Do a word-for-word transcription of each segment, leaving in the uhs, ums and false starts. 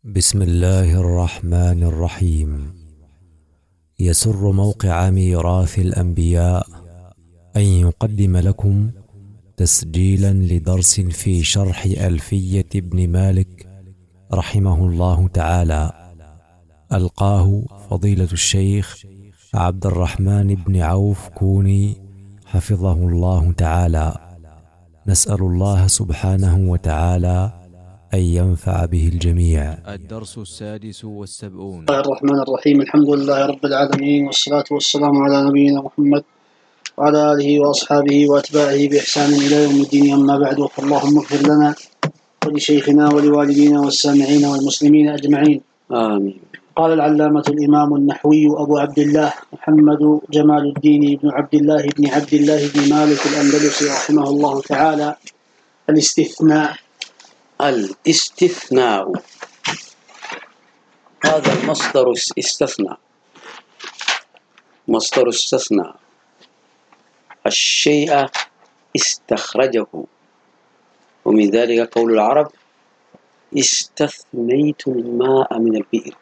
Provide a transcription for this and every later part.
بسم الله الرحمن الرحيم. يسر موقع ميراث الأنبياء أن يقدم لكم تسجيلا لدرس في شرح ألفية ابن مالك رحمه الله تعالى، ألقاه فضيلة الشيخ عبد الرحمن بن عوف كوني حفظه الله تعالى. نسأل الله سبحانه وتعالى أن ينفع به الجميع. الدرس السادس والسبعون. بسم الله الرحمن الرحيم. الحمد لله رب العالمين، والصلاة والسلام على نبينا محمد وعلى آله وأصحابه وأتباعه بإحسان إلى يوم الدين. أما بعد، فاللهم اغفر لنا ولشيخنا ولوالدينا والسامعين والمسلمين أجمعين، آمين. قال العلامة الإمام النحوي أبو عبد الله محمد جمال الدين بن عبد الله بن عبد الله بن مالك الأندلسي رحمه الله تعالى: الاستثناء. الاستثناء هذا المصدر استثنى، مصدر استثنى الشيء استخرجه، ومن ذلك قول العرب: استثنيت الماء من البئر،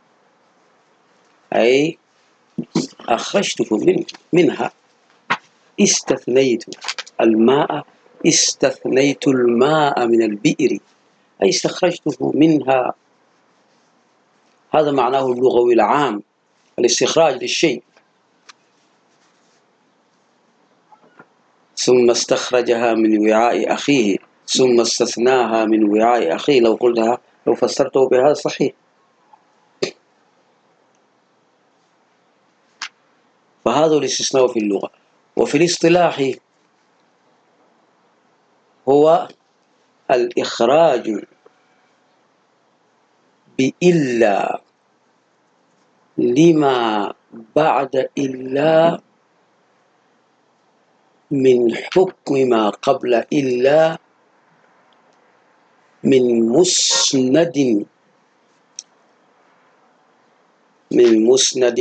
أي أخرجته من منها. استثنيت الماء استثنيت الماء من البئر، أي استخرجته منها. هذا معناه اللغوي العام، الاستخراج للشيء. ثم استخرجها من وعاء أخيه، ثم استثناها من وعاء أخيه. لو قلتها لو فسرته بهذا صحيح. فهذا الاستثناء في اللغة. وفي الاصطلاح هو الإخراج بإلا لما بعد إلا من حكم ما قبل إلا من مسند من مسند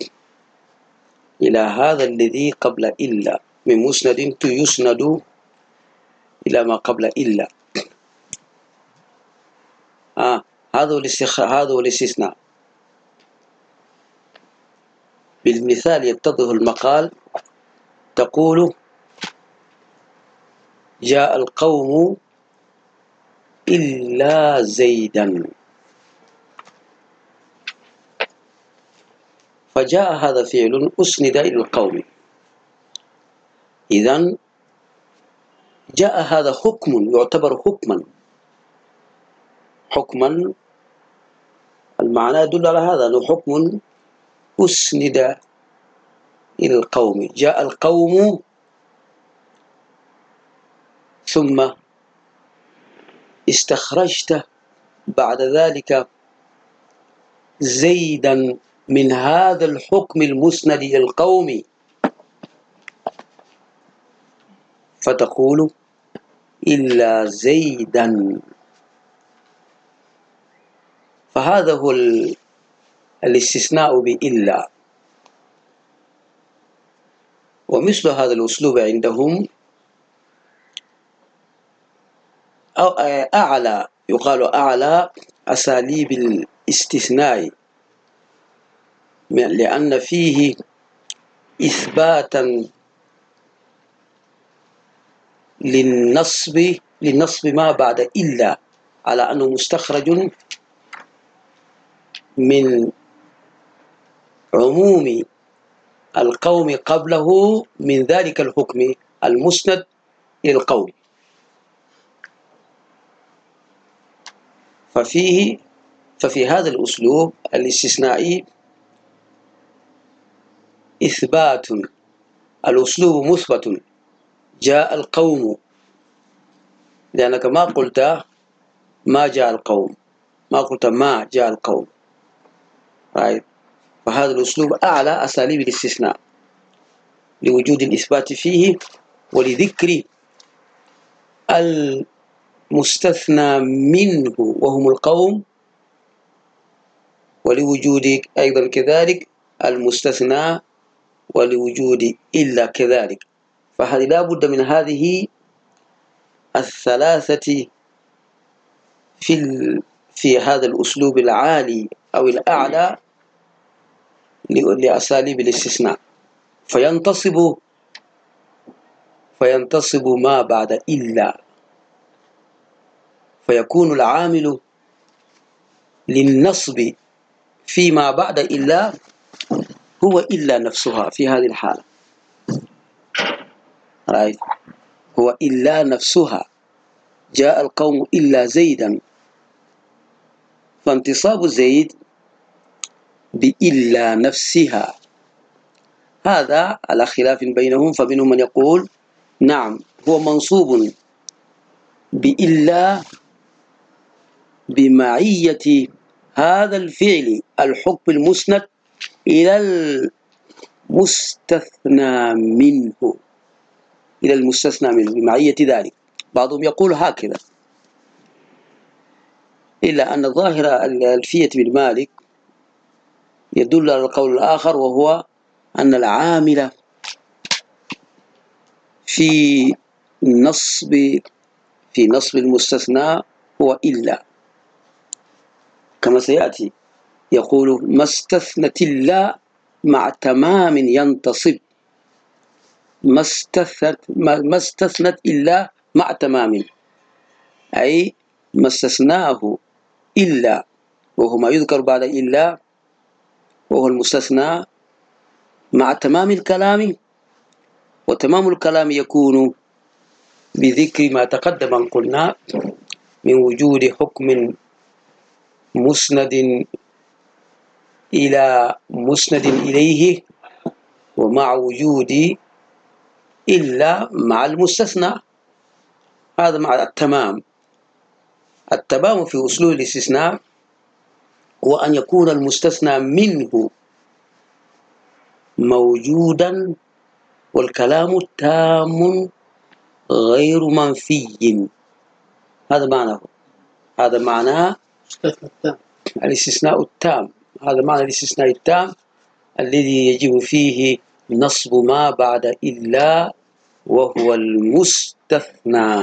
إلى هذا الذي قبل إلا، من مسند يسند إلى ما قبل إلا. آه هذا هذا الاستثناء. بالمثال يتضح المقال. تقول: جاء القوم إلا زيدا. فجاء هذا فعل أسند إلى القوم، إذن جاء هذا حكم، يعتبر حكما. حكما المعنى يدل على هذا، أنه حكم أسند إلى القوم. جاء القوم، ثم استخرجت بعد ذلك زيدا من هذا الحكم المسند إلى القوم، فتقول: إلا زيدا. فهذا هو الاستثناء بإلا. ومثل هذا الأسلوب عندهم أعلى، يقال أعلى أساليب الاستثناء، لأن فيه إثباتا للنصب للنصب ما بعد إلا، على أنه مستخرج من عموم القوم قبله من ذلك الحكم المسند إلى القوم. ففيه ففي هذا الأسلوب الاستثنائي إثبات، الأسلوب مثبت. جاء القوم، لأنك ما قلت ما جاء القوم، ما قلت ما جاء القوم. فهذا الأسلوب أعلى أساليب الاستثناء، لوجود الإثبات فيه ولذكر المستثنى منه وهم القوم، ولوجود أيضا كذلك المستثنى ولوجود إلا كذلك. فهذه لا بد من هذه الثلاثة في في هذا الأسلوب العالي أو الأعلى لأساليب الاستثناء، فينتصب فينتصب ما بعد إلا، فيكون العامل للنصب فيما بعد إلا هو إلا نفسها في هذه الحالة. رأيت؟ هو إلا نفسها. جاء القوم إلا زيدا، فانتصاب زيد بإلا نفسها. هذا على خلاف بينهم، فمنهم من يقول نعم هو منصوب بإلا بمعية هذا الفعل الحكم المسند إلى المستثنى منه، إلى المستثنى منه بمعية ذلك. بعضهم يقول هكذا، إلا أن ظاهر الألفية بن مالك يدل على القول الآخر، وهو أن العامل في نصب في نصب المستثنى هو إلا، كما سيأتي يقول ما استثنت إلا مع تمام ينتصب، ما استثنت ما استثنت إلا مع تمام، أي ما استثناه إلا وهو ما يذكر بعد إلا وهو المستثنى مع تمام الكلام، وتمام الكلام يكون بذكر ما تقدم أن قلنا من وجود حكم مسند إلى مسند إليه، ومع وجود إلا مع المستثنى. هذا مع التمام. التمام في أسلوب الاستثناء هو أن يكون المستثنى منه موجودا والكلام تام غير منفي. هذا معناه هذا معناه الاستثناء التام. هذا معنى الاستثناء التام الذي يجب فيه نصب ما بعد إلا وهو المستثنى.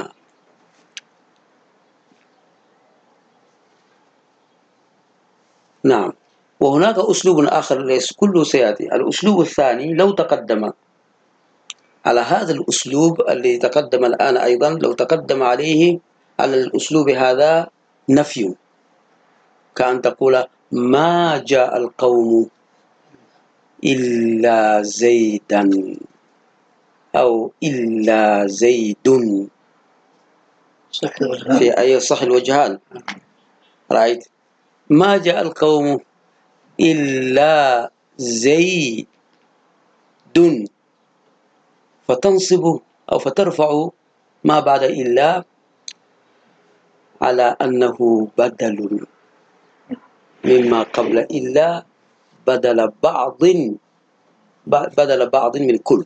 نعم. وهناك أسلوب آخر ليس كله سيأتي. الأسلوب الثاني لو تقدم على هذا الأسلوب الذي تقدم الآن أيضا، لو تقدم عليه على الأسلوب هذا نفي، كأن تقول ما جاء القوم إلا زيدا أو إلا زيد، في أي صح الوجهان. رأيت؟ ما جاء القوم إلا زيد، فتنصب أو فترفع ما بعد إلا على أنه بدل مما قبل إلا، بدل بعض بدل بعض من كل.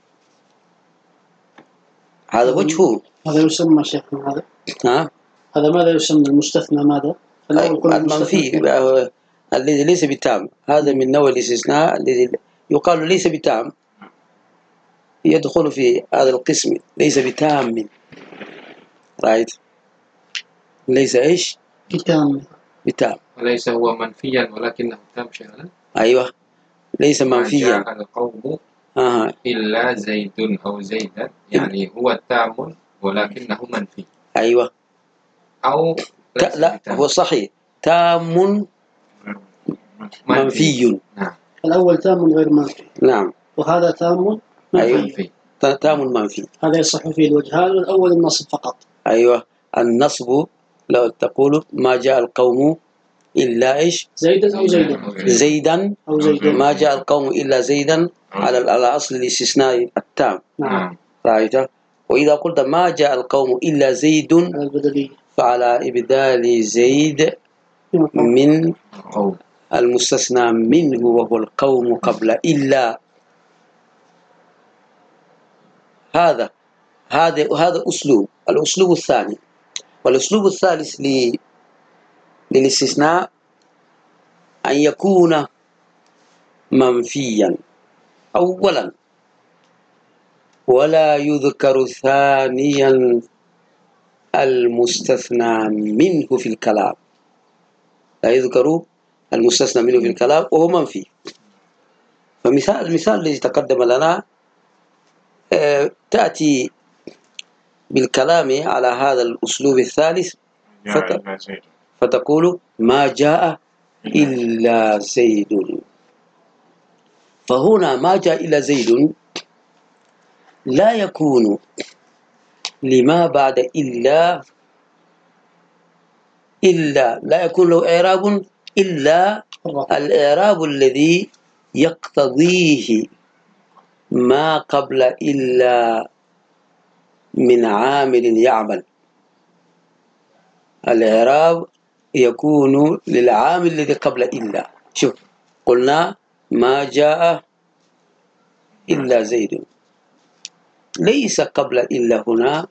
هذا وجهه. هذا يسمى شيخنا هذا ها؟ هذا ماذا يسمى المستثنى؟ ماذا؟ المنفي الذي ليس بتام. هذا من نوع الاستثناء الذي يقال ليس بتام، يدخل في هذا القسم ليس بتام. رايت؟ ليس ايش؟ بتام. بتام. وليس هو منفيا ولكنه تام شيئا. ايوه، ليس منفيا. ما جاء القوم آه. إلا زيد أو زيدا، يعني هو تام ولكنه منفي. ايوه. أو لا, لا هو صحيح تام منفي. نعم. الأول تام غير منفي. نعم. وهذا تام منفي. أيوة. تام منفي. هذا يصح فيه الوجهان، والأول النصب فقط. أيوة، النصب لو تقول ما جاء القوم إلا إيش؟ زيدا أو زيدا. زيدا أو زيدا. ما جاء القوم إلا زيدا على على أصل الاستثناء التام. نعم. رأيت؟ وإذا قلت ما جاء القوم إلا زيد فعلى إبدال زيد من المستثنى منه وهو القوم قبل إلا. هذا هذا هذا أسلوب. الأسلوب الثاني. والأسلوب الثالث للاستثناء أن يكون منفيا أولا، ولا يذكر ثانيا المستثنى منه في الكلام. لا يذكر المستثنى منه في الكلام وهو منفي. فمثال المثال الذي تقدم لنا آه تأتي بالكلام على هذا الأسلوب الثالث فت... فتقول ما جاء إلا زيد. فهنا ما جاء إلا زيد لا يكون لما بعد إلا إلا لا يكون له إعراب إلا الإعراب الذي يقتضيه ما قبل إلا من عامل يعمل. الإعراب يكون للعامل الذي قبل إلا. شوف قلنا ما جاء إلا زيد، ليس قبل إلا هنا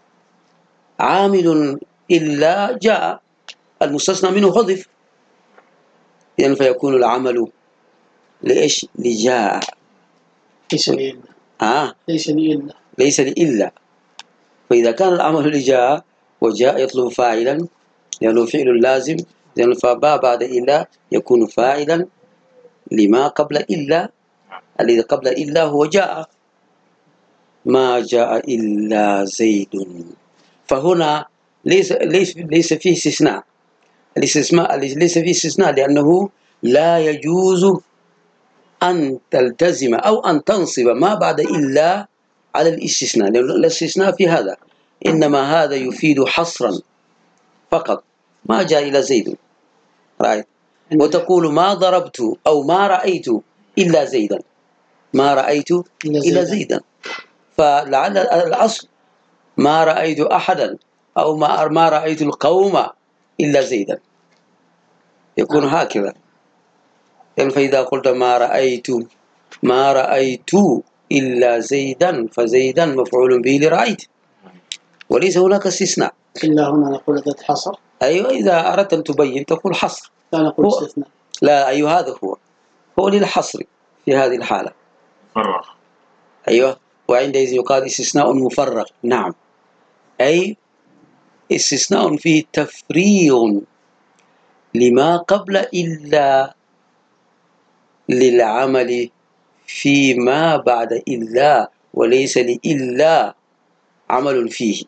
عامل إلا جاء، المستثنى منه حذف، يعني فيكون العمل لإيش؟ لجاء، ليس لإلا. آه ليس لإلا ليس لإلا. فإذا كان العمل لجاء وجاء يطلب فاعلا لأنه فعل لازم، لأنه فبا بعد إلا يكون فاعلا لما قبل إلا، الذي قبل إلا هو جاء. ما جاء إلا زيد، فهنا ليس ليس ليس فيه استثناء. الاستثناء ليس فيه استثناء لأنه لا يجوز أن تلتزم أو أن تنصب ما بعد إلا على الاستثناء، لأن الاستثناء في هذا إنما هذا يفيد حصرا فقط. ما جاء إلى زيد رأيت، وتقول ما ضربت أو ما رأيت إلا زيدا، ما رأيت إلا زيدا. فلعل الأصل ما رأيت أحدا أو ما ما رأيت القوم إلا زيدا، يكون هكذا. يعني فإذا قلت ما رأيت ما رأيت إلا زيدا فزيدا مفعول به لرأيت، وليس هناك استثناء. إلا هنا نقول ذات حصر. أيوة، إذا أردت أن تبين تقول حصر، لا نقول استثناء. لا أيوة، هذا هو هو للحصر في هذه الحالة. مفرغ. أيوة، وعندئذ يقال استثناء مفرغ. نعم، أي استثناء فيه تفريغ لما قبل إلا للعمل فيما بعد إلا، وليس لإلا عمل فيه.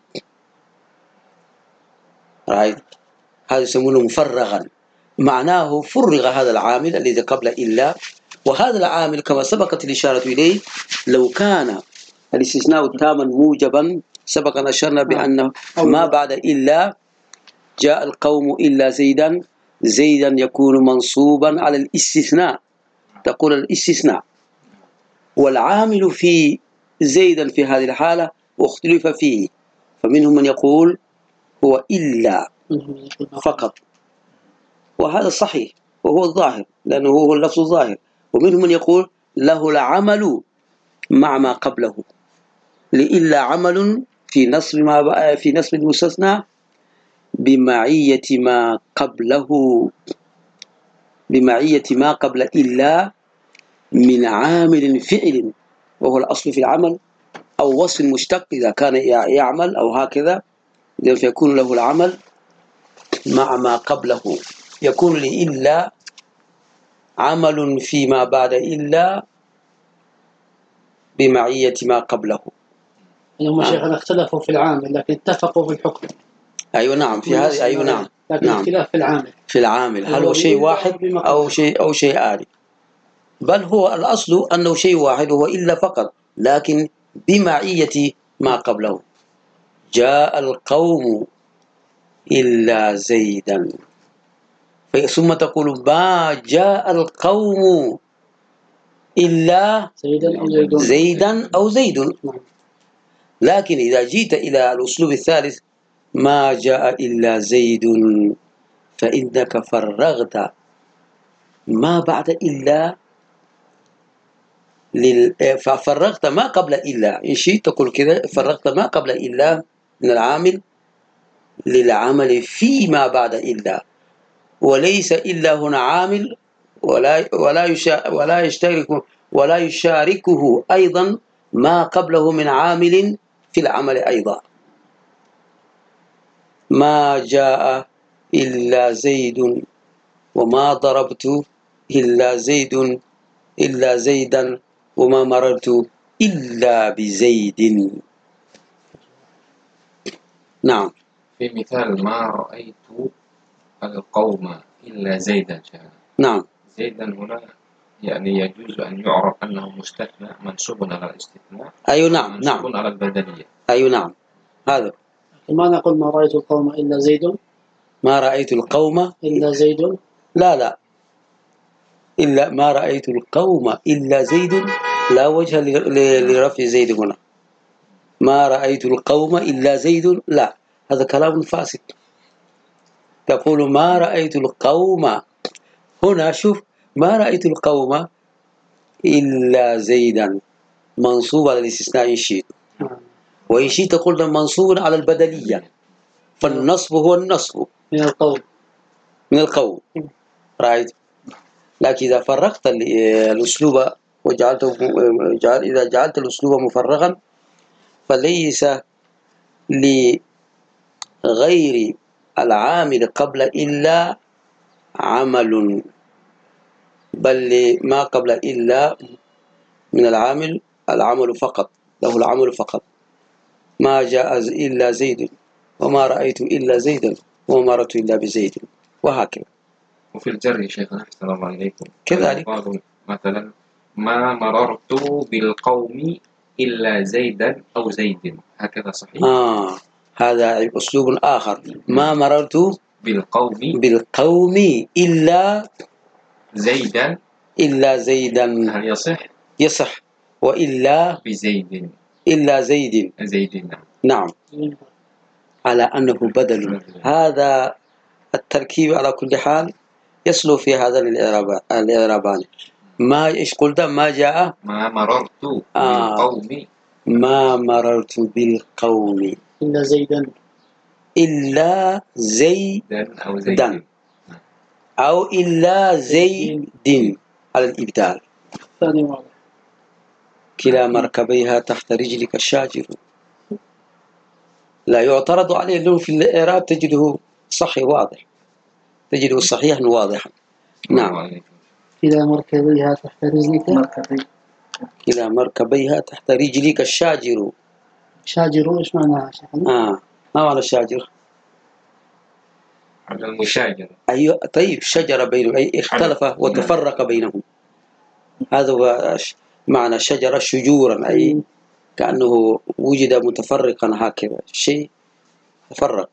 رأيت؟ هذا يسمونه مفرغا، معناه فرغ هذا العامل الذي قبل إلا. وهذا العامل كما سبقت الإشارة إليه لو كان الاستثناء تاما موجبا، سبق أن أشرنا بأنه ما بعد إلا جاء القوم إلا زيدا، زيدا يكون منصوبا على الاستثناء، تقول الاستثناء. والعامل في زيدا في هذه الحالة واختلف فيه، فمنهم من يقول هو إلا فقط، وهذا صحيح وهو الظاهر لأنه هو اللفظ الظاهر. ومنهم من يقول له العمل مع ما قبله، لإلا عمل في نصب ما في نصب المستثنى بمعية ما قبله، بمعية ما قبل إلا من عامل فعل، وهو الأصل في العمل، أو وصف مشتق إذا كان يعمل أو هكذا، فيكون له العمل مع ما قبله. يكون لإلا عمل فيما بعد إلا بمعية ما قبله. هم شيخنا اختلفوا في العامل لكن اتفقوا في الحكم. أيوة نعم، في هذه أيوة نعم، لكن نعم. اختلاف في العامل، في العامل هل هو شيء واحد أو شيء أو شيئان؟ بل هو الأصل أنه شيء واحد وهو إلا فقط، لكن بمعية ما قبله. جاء القوم إلا زيدا، ثم تقول ما جاء القوم إلا زيدا أو زيد، زيدا أو زيد. لكن إذا جيت إلى الأسلوب الثالث ما جاء إلا زيد، فإنك فرغت ما بعد إلا لل... ففرغت ما قبل إلا، إن شئت تقول كذا، فرغت ما قبل إلا من العامل للعمل فيما بعد إلا، وليس إلا هنا عامل ولا ولا يشا... ولا يشترك ولا يشاركه أيضا ما قبله من عامل في العمل أيضا. ما جاء إلا زيد وما ضربت إلا زيد إلا زيدا وما مررت إلا بزيد. نعم. في مثال ما رأيت القوم إلا زيدا شاهد. نعم. زيدا هنا يعني يجوز أن يعرف أنه مستثنى منصوب على الاستثناء. أيوة نعم. منصوب نعم على البدلية. أيوة نعم. هذا ما نقول ما رأيت القوم إلا زيد. ما رأيت القوم إلا زيد. لا لا إلا ما رأيت القوم إلا زيد، لا وجه لرفع زيد هنا. ما رأيت القوم إلا زيد، لا، هذا كلام فاسد. تقول ما رأيت القوم، هنا شوف ما رأيت القوم إلا زيدا منصوب على الاستثناء إن شئت، وإن شئت تقول منصوب على البدلية، فالنصب هو النصب من القوم من القوم. رأيت. لكن إذا فرقت الأسلوب وجعلته جعل إذا جعلت الأسلوب مفرغا فليس لغير العامل قبل إلا عمل، بل ما قبل إلا من العامل العمل فقط، له العمل فقط. ما جاء إلا زيد وما رأيت إلا زيدا وما مررت إلا بزيد، وهكذا. وفي الجر شيخنا أحسن الله إليكم كذلك مثلا ما مررت بالقوم إلا زيدا أو زيد، هكذا صحيح؟ آه هذا أسلوب آخر. ما مررت بالقوم بالقوم إلا زيدا إلا زيدا، هل يصح؟ يصح. وإلا بزيد إلا زيد زيد. نعم، على أنه بدل. هذا التركيب على كل حال يصلو في هذا الإعرابان. ما إيش قلت؟ ما جاء ما مررت آه بالقوم ما مررت بالقوم إلا زيدا إلا زيدا أو زيد أو إلا زيد على الإبدال. ثاني واضح. كلا مركبيها تحت رجلك الشاجر، لا يعترض عليه لو في الإعراب تجده صحيح واضح، تجده صحيحا واضحا. نعم. كلا مركبيها تحت رجلك مركبي كلا مركبيها تحت رجلك الشاجر. شاجر ايش معناها شيخنا؟ آه ما معنى الشاجر؟ على المشاجرة. أيوة طيب، شجرة بينهم أي اختلف وتفرق بينهم، هذا هو معنى شجرة شجورا، أي كأنه وجد متفرقا هكذا، شيء تفرق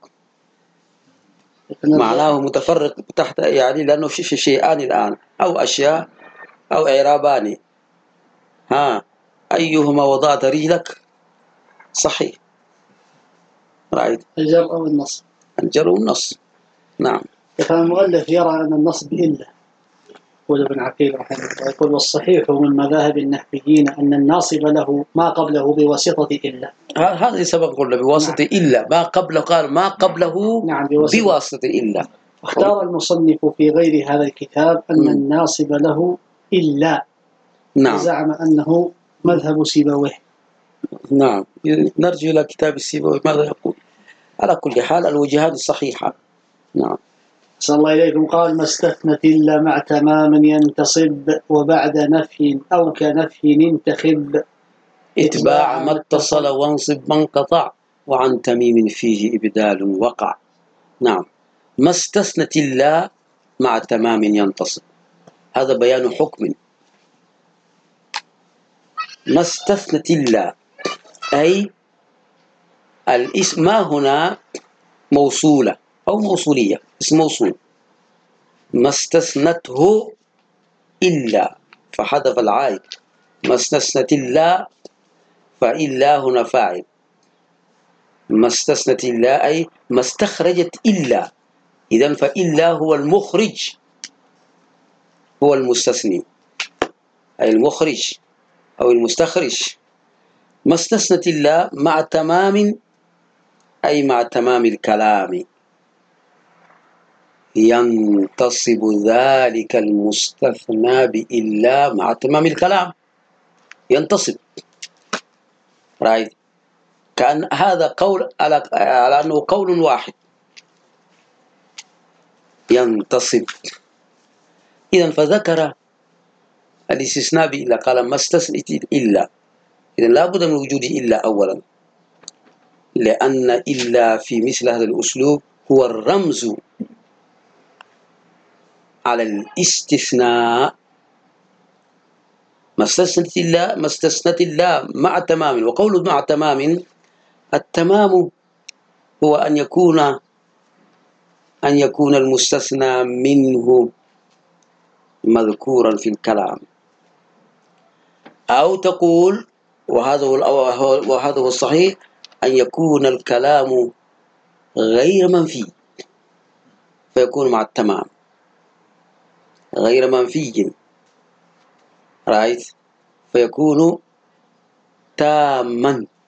معناه متفرق تحت، يعني لأنه في شيئان الآن أو أشياء أو إعرابان، ها أيهما وضعت رجلك صحيح. رأيت الجر أو النصب؟ الجر والنصب. نعم. كان المؤلف يرى أن النصب إلا، يقول ابن عقيل رحمه الله، يقول والصحيح من مذاهب النحويين أن الناصب له ما قبله بواسطة إلا. هذا سبق قلنا بواسطة نعم. إلا ما قبله، قال ما قبله نعم بواسطة, بواسطة إلا. اختار المصنف في غير هذا الكتاب أن م. الناصب له إلا. نعم. زعم أنه مذهب سيبويه. نعم، نرجع إلى كتاب السيبويه ماذا يقول. على كل حال الوجهات الصحيحة. نعم. صلى الله إليكم. قال ما استثنت إلا مع تمام ينتصب وبعد نفي أو كنفي انتخب اتباع ما اتصل وانصب ما انقطع وعن تميم فيه إبدال وقع. نعم. ما استثنت إلا مع تمام ينتصب، هذا بيان حكم. ما استثنت إلا أي الاسم ما هنا موصولة أو موصولية، اسم موصول. ما استثنته إلا فحذف العائد، ما استثنت إلا فإلا هنا فاعل. ما استثنت إلا أي ما استخرجت إلا، إذن فإلا هو المخرج، هو المستثني أي المخرج أو المستخرج. ما استثنت إلا مع تمام أي مع تمام الكلام، ينتصب ذلك المستثنى بإلا مع تمام الكلام، ينتصب. رايت كأن هذا قول على على أنه قول واحد، ينتصب إذن فذكر الاستثناء بإلا، قال ما استثنت إلا. إذن لا بد من وجود إلا أولا، لأن إلا في مثل هذا الأسلوب هو الرمز على الاستثناء. ما استثنت إلا ما استثنت إلا مع تمام. وقول مع تمام، التمام هو أن يكون أن يكون المستثنى منه مذكورا في الكلام، أو تقول وهذا هو وهذا هو الصحيح، أن يكون الكلام غير منفي فيكون مع التمام، غير منفي رايت فيكون تاما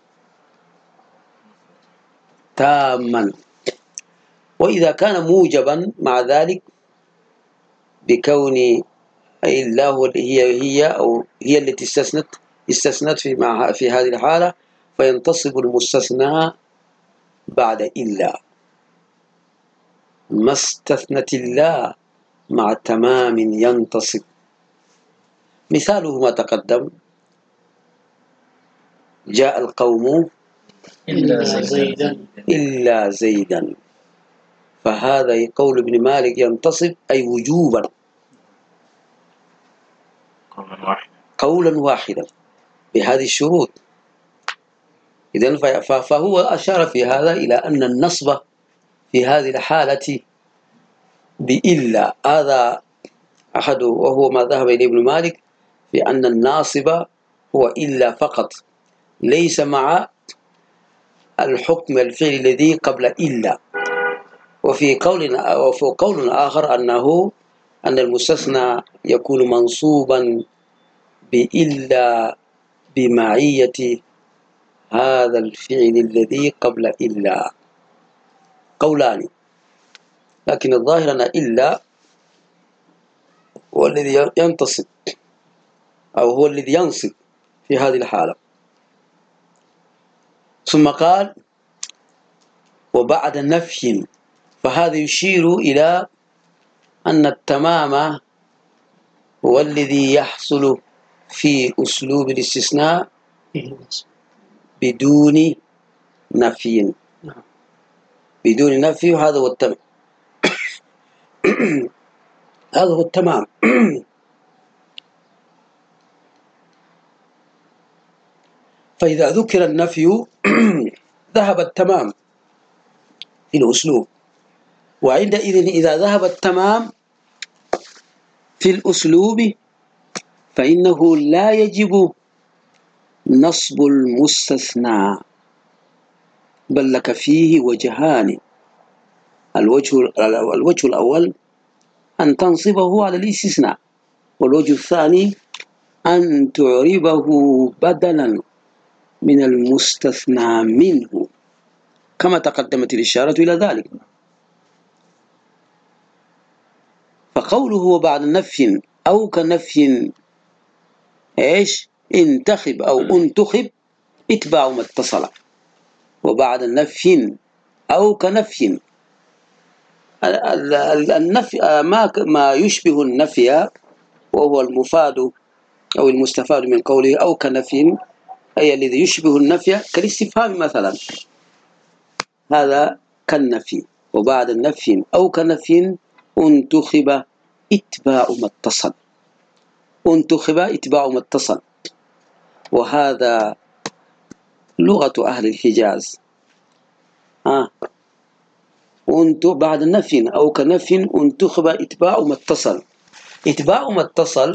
تاما. وإذا كان موجبا مع ذلك بكون أي الله هي هي أو هي التي استثنت استثنت في مع في هذه الحالة، فينتصب المستثنى بعد إلا. ما استثنت الله مع تمام ينتصب. مثاله ما تقدم: جاء القوم إلا زيدا إلا زيدا، فهذا قول ابن مالك ينتصب أي وجوبا قولا واحدا قولا واحدا بهذه الشروط. إذن فهو أشار في هذا إلى أن النصب في هذه الحالة بإلا، هذا أحد وهو ما ذهب إليه ابن مالك في أن الناصب هو إلا فقط، ليس مع الحكم الفعل الذي قبل إلا. وفي قول وفي قول آخر أنه أن المستثنى يكون منصوبا بإلا بمعية هذا الفعل الذي قبل إلا. قولان، لكن الظاهر أن إلا هو الذي ينتصب أو هو الذي ينصب في هذه الحالة. ثم قال: وبعد نفي، فهذا يشير إلى أن التمام هو الذي يحصل في أسلوب الاستثناء بدون نفي، بدون نفي، هذا هو التمام. هذا هو التمام. فإذا ذكر النفي ذهب التمام في الأسلوب، وعندئذ إذا ذهب التمام في الأسلوب فإنه لا يجب نصب المستثنى، بل لك فيه وجهان. الوجه الوجه الأول أن تنصبه على الاستثناء، والوجه الثاني أن تعربه بدلا من المستثنى منه، كما تقدمت الإشارة إلى ذلك. فقوله بعد نفي أو كنفي إيش انتخب أو انتخب اتباع ما اتصل، وبعد نفي أو كنفي النفي ما ما يشبه النفي وهو المفاد أو المستفاد من قوله أو كنفي، أي الذي يشبه النفي كالاستفهام مثلا، هذا كالنفي. وبعد النفي أو كنفي انتخب اتباع ما اتصل، انتخب اتباع ما اتصل، وهذا لغة أهل الحجاز. آه. انت بعد نفي أو كنفي انتخب اتباع ما اتصل. اتباع ما اتصل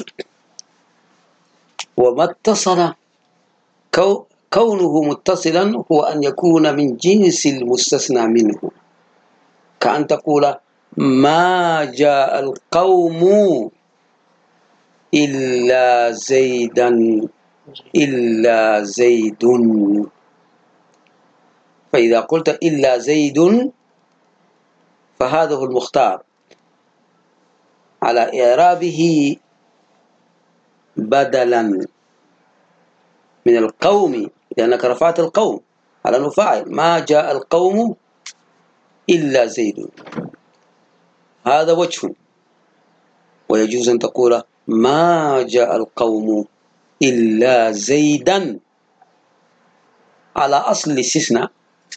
وما اتصل كونه متصلا هو أن يكون من جنس المستثنى منه، كأن تقول ما جاء القوم إلا زيدا إلا زيد. فإذا قلت إلا زيد فهذا هو المختار على إعرابه بدلا من القوم، لأنك رفعت القوم على أنه فاعل. ما جاء القوم إلا زيد، هذا وجه. ويجوز أن تقول ما جاء القوم إلا زيدا على أصل الاستثناء،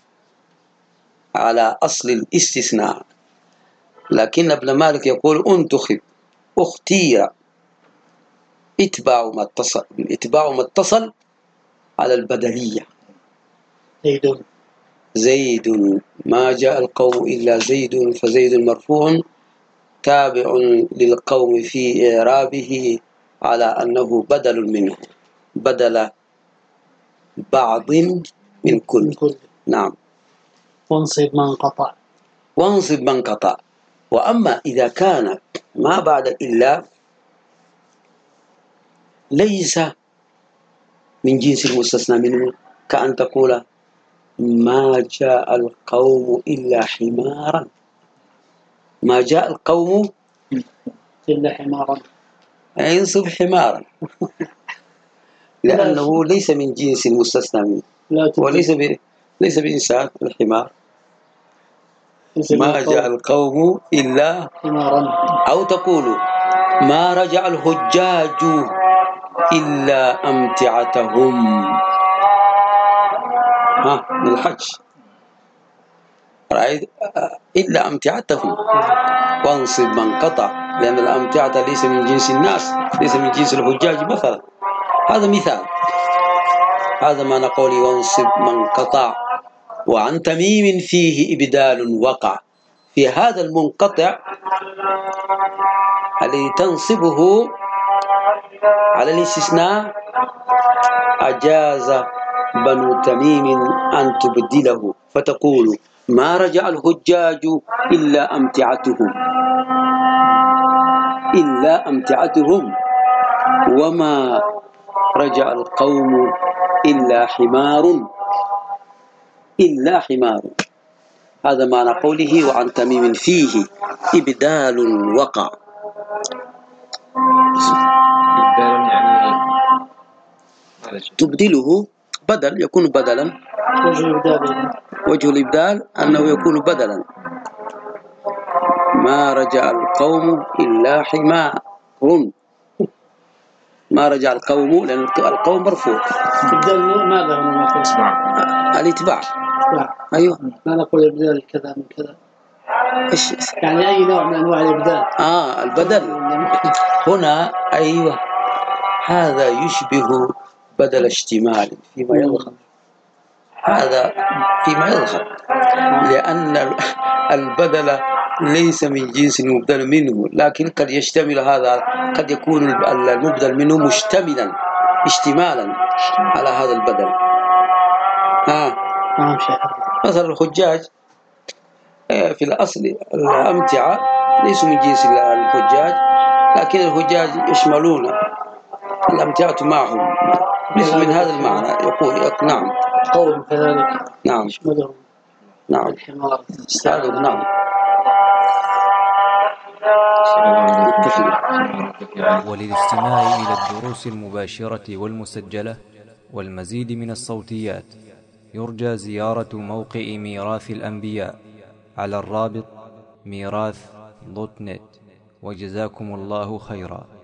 على أصل الاستثناء. لكن ابن مالك يقول انتخب، اختير، اتباع ما اتصل، اتباع ما اتصل على البدلية. زيد زيد ما جاء القوم إلا زيد، فزيد مرفوع تابع للقوم في إعرابه على أنه بدل منه، بدل بعض من كل. من كل. نعم. وانصب من قطع. وانصب من قطع. وأما إذا كان ما بعد إلا ليس من جنس المستثنى منه، كأن تقول ما جاء القوم إلا حمارا، ما جاء القوم إلا حمارا، ينصب حمارا لأنه ليس من جنس المستثنى منه، وليس ب... ليس بإنسان الحمار. ما جاء القوم إلا حمارا. أو تقول ما رجع الحجاج إلا أمتعتهم، ها من الحج، رأيت إلا أمتعتهم. وانصب من قطع، لأن الأمتعة ليس من جنس الناس، ليس من جنس الحجاج مثلا. هذا مثال، هذا ما نقول وانصب من قطع. وعن تميم فيه إبدال وقع، في هذا المنقطع الذي تنصبه على الاستثناء أجاز بنو تميم أن تبدله، فتقول ما رجع الحجاج إلا أمتعتهم، إلا أمتعتهم، وما رجع القوم إلا حمار، إلا حمار. هذا معنى قوله وعن تميم فيه إبدال وقع. إبدال يعني تبدله بدل، يكون بدلا. وجه الإبدال، وجه الإبدال أنه يكون بدلا. ما رجع القوم إلا حمار، ما رجع القوم، لأن القوم مرفوع. إبدال ماذا هنا ما اسمع الاتباع. لا. أيوه، ما نقول إبدال كذا من كذا، إيش يعني أي نوع من أنواع الإبدال. آه البدل هنا. أيوه، هذا يشبه بدل اشتمال فيما يظهر، هذا فيما يظهر، لأن البدل ليس من جنس المبدل منه، لكن قد يشتمل، هذا قد يكون المبدل منه مشتملا اشتمالا على هذا البدل. ها مثلا الحجاج في الأصل الأمتعة ليسوا من جنس الحجاج، لكن الحجاج يشملون الأمتعة معهم، ليس من هذا المعنى. يقول نعم قوم كذلك نعم يشملهم نعم الحمار. نعم. وللاستماع إلى الدروس المباشرة والمسجلة والمزيد من الصوتيات يرجى زيارة موقع ميراث الأنبياء على الرابط ميراث دوت نت. وجزاكم الله خيرا.